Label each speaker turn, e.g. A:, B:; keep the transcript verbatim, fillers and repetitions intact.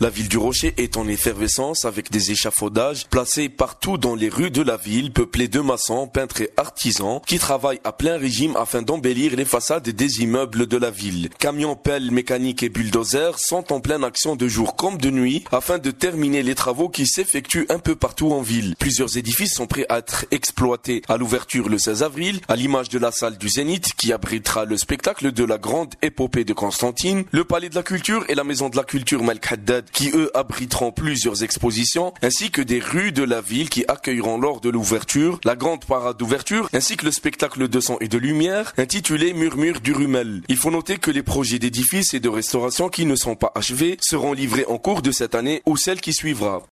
A: La ville du Rocher est en effervescence avec des échafaudages placés partout dans les rues de la ville, peuplées de maçons, peintres et artisans qui travaillent à plein régime afin d'embellir les façades des immeubles de la ville. Camions, pelles, mécaniques et bulldozers sont en pleine action de jour comme de nuit afin de terminer les travaux qui s'effectuent un peu partout en ville. Plusieurs édifices sont prêts à être exploités à l'ouverture le seize avril, à l'image de la salle du Zénith qui abritera le spectacle de la grande épopée de Constantine, le palais de la culture et la maison de la culture Malik Haddad qui eux abriteront plusieurs expositions, ainsi que des rues de la ville qui accueilleront lors de l'ouverture la grande parade d'ouverture, ainsi que le spectacle de son et de lumière intitulé Murmure du Rumel. Il faut noter que les projets d'édifices et de restauration qui ne sont pas achevés seront livrés en cours de cette année ou celle qui suivra.